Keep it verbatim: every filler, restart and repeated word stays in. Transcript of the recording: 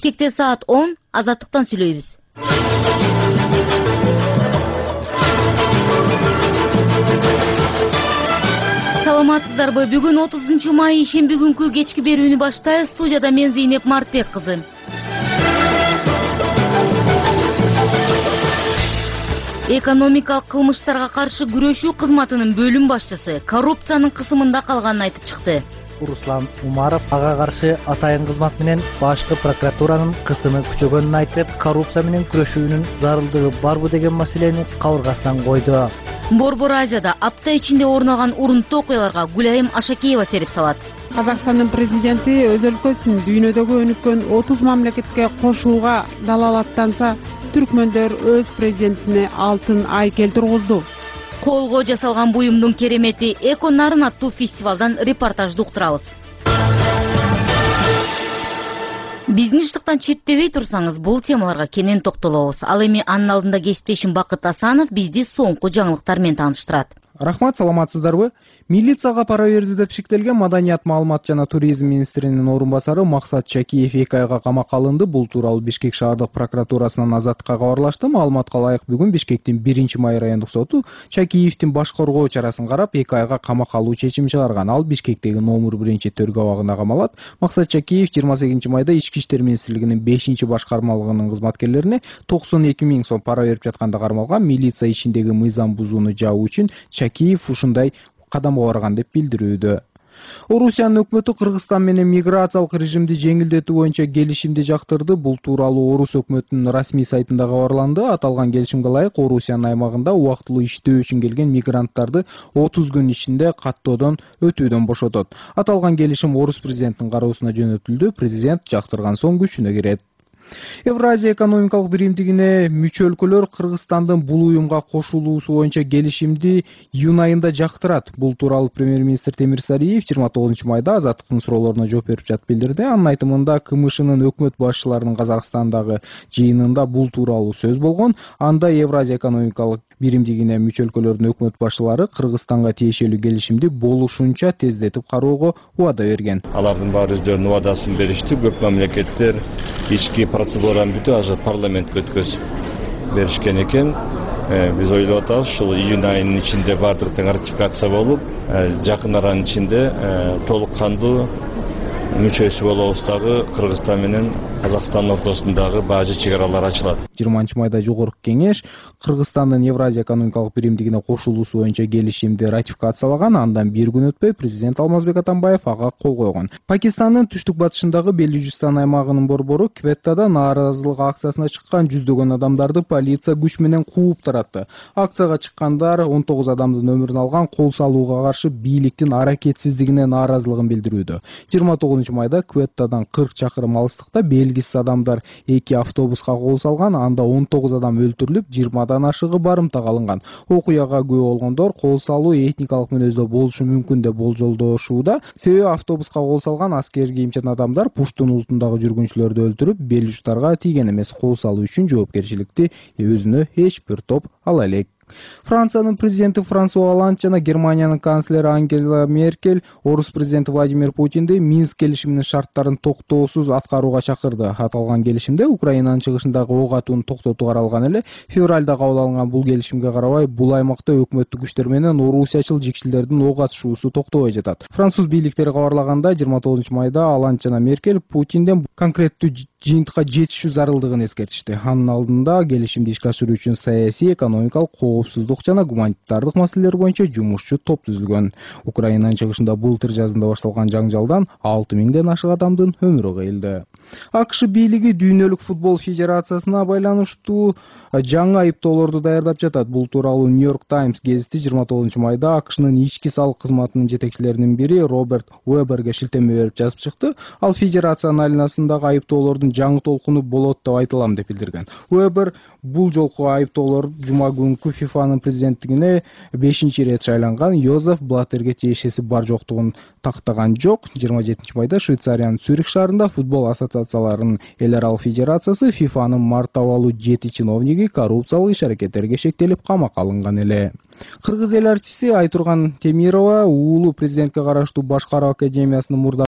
Бишкекте саат он, Азаттыктан сүйлөйбүз. Саламатсыздарбы? Бүгүн отузунчу май ишемби күнкү кечки берүүнү баштайбыз. Студияда мен Зейнеп Мартбек кызы. Экономикалык кылмыштарга каршы күрөшүү кызматынын бөлүм башчысы коррупциянын кысымында калганын айтып чыкты. Руслан Умаров ага каршы атайын кызмат менен башкы прокуратуранын кысымы күчөгөнүн айтып, коррупция менен күрөшүүнүн зарылдыгы барбы деген маселени кабыргасынан койду. Борбор Азияда апта ичинде орун алган урунттуу окуяларга Гүлайым Ашакеева сереп салат. Казакстандын президенти өз өлкөсүн дүйнөдөгү өнүккөн отуз мамлекетке кошууга далалаттанса, түркмөндөр өз президентине алтын айкел тургузду. Колго жасалган буюмдун керемети Эко Нарын аттуу фестивалдан репортажды уктурабыз. Биздин иштыктан четтебей турсаңыз, бул темаларга кенен токтолобуз. Ал эми анын алдында кесиптешим Бакыт Асанов бизди соңку жаңылыктар менен тааныштырат. Рахмат, саламатсыздарбы? Милицияга пара берди деп шектелген Маданият, маалымат жана туризм министринин орун басары Максат Чакиев эки айга камакка алынды. Бул тууралуу Бишкек шаардык прокуратурасынан Азаттыкка кабарлашты. Маалыматка ылайык, бүгүн Бишкектин биринчи май райондук соту Чакиевдин баш коргоо чарасын карап, эки айга камакка алуу чечим чыгарган. Ал Бишкектеги номер биринчи төргө абагында камалат. Максат Чакиев жыйырма сегизинчи майда Ички иштер министрлигинин бешинчи башкармалыгынын кызматкерлерине токсон эки миң сом пара берип жатканда кармалган. Милиция ичиндеги мыйзам бузууну жабуу үчүн Чакиев ушундай кадамга барган деп билдирүүдө. Орусиянын өкмөтү Кыргызстан менен миграциялык режимди жеңилдетүү боюнча келишимди жактырды. Бул тууралуу Орус өкмөтүнүн расмий сайтында кабарланды. Аталган келишимге ылайык Орусиянын аймагында убактылуу иштөө үчүн келген мигранттарды отуз күн ичинде каттоодон өтүүдөн бошотот. Аталган келишим Орус президентинин кароосуна жөнөтүлдү. Президент жактырган соң күчүнө кирет. Евразия экономикалык биримдигине мүчө өлкөлөр Кыргызстандын бул уюмга кошулуусу боюнча келишимди июнь айында жактырат. Бул тууралуу премьер-министр Темир Сариев жыйырма тогузунчу майда Азаттыктын суроолоруна жооп берип жатып билдирди. Анын айтымында КМШнын өкмөт башчыларынын Казакстандагы жыйынында бул тууралуу сөз болгон. Анда Евразия экономикалык биримдигине мүчө өлкөлөрдүн өкмөт башчылары Кыргызстанга тиешелүү келишимди болушунча тездетип кароого убада берген. Алардын баары өздөрүнүн убадасын беришти. Көп мамлекеттер ички процедураны бүтүп, азыр парламентке өткөзүп беришкен экен. Биз ойлоп атабыз, ушул июнь айынын ичинде бардык тең ратификация болуп, жакын аранын ичинде толук кандуу мүчөсү болобуз дагы Кыргызстан менен Казакстандын ортосундагы бажы чек аралар ачылат. жыйырманчы майда жогорку кеңеш Кыргызстандын Евразия экономикалык биримдигине кошулуусу боюнча келишимди ратификациялаган. Андан бир күн өтпөй президент Алмазбек Атамбаев ага кол койгон. Пакистандын түштүк батышындагы Белужистан аймагынын борбору Кветтада нааразылык акциясына чыккан жүздөгөн адамдарды полиция күч менен кууп таратты. Акцияга чыккандар он тогуз адамдын өмүрүн алган, кол салууга каршы бийликтин аракетсиздигине нааразылыгын билдирүүдө. жыйырма тогузунчу майда Кветтадан кырк чакырым алыстыкта белгисиз адамдар эки автобуска кол салган. Анда он тогуз адам өлтүрүлүп, жыйырмадан ашыгы барымтага алынган. Окуяга күбө болгондор кол салуу этникалык мүнөздө болушу мүмкүн деп болжолдошууда. Себеби автобуска кол салган аскер кийимчен адамдар Пуштун улутундагы жүргүнчүлөрдү өлтүрүп, белжуштарга тийген эмес. Кол салуу үчүн жоопкерчиликти өзүнө эч бир топ ала элек. Франциянын президенти Франсуа Олланд жана Германиянын канцлери Ангела Меркель Орус президенти Владимир Путинди Минск келишиминин шарттарын токтоосуз аткарууга чакырды. Аталган келишимде Украинанын чыгышындагы ок атууну токтотуу каралган эле. Февралда кабыл алынган бул келишимге карабай, бул аймакта өкмөттүк күчтөр менен орусиячыл жикшилердин ок атышуусу токтобой жатат. Француз бийликтери кабарлагандай, жыйырма тогузунчу майда Олланд жана Меркель Путинден конкреттүү жыйынтыкка жетишүү зарылдыгын эскертишти. Анын алдында келишимди ишке ашыруу үчүн саясий, экономикалык, коопсуздук жана гуманитардык маселелер боюнча жумушчу топ түзүлгөн. Украинанын чыгышында былтыр жазында башталган жаңжалдан алты миңден ашык адамдын өмүрү кыйылды. АКШ бийлиги Дүйнөлүк футбол федерациясына байланыштуу жаңы айыптоолорду даярдап жатат. Бул тууралуу Нью-Йорк Таймс гезити жыйырма тогузунчу майда АКШнын ички салык кызматынын жетекчилеринин бири Роберт Уэберге шилтеме берип жазып чыкты. Ал федерациянын айланасындагы айыптоолордун жаңы толкуну болот деп айтылам деп билдирген. Уэбер бул жолку айыптоолор жума күнкү ФИФАнын президенттигине бешинчи ирет шайланган Йозеф Блаттерге тиешеси бар жоктугун тактаган жок. жыйырма жетинчи майда Швейцариянын Цюрих шаарында футбол ассоциацияларынын эл аралык федерациясы ФИФАнын мартабалуу жети чиновниги коррупциялык иш-аракеттерге шектелип камакка алынган эле. Кыргыз эл артисти Айтурган Темирова уулу президентке караштуу Башкаруу академиясынын мурда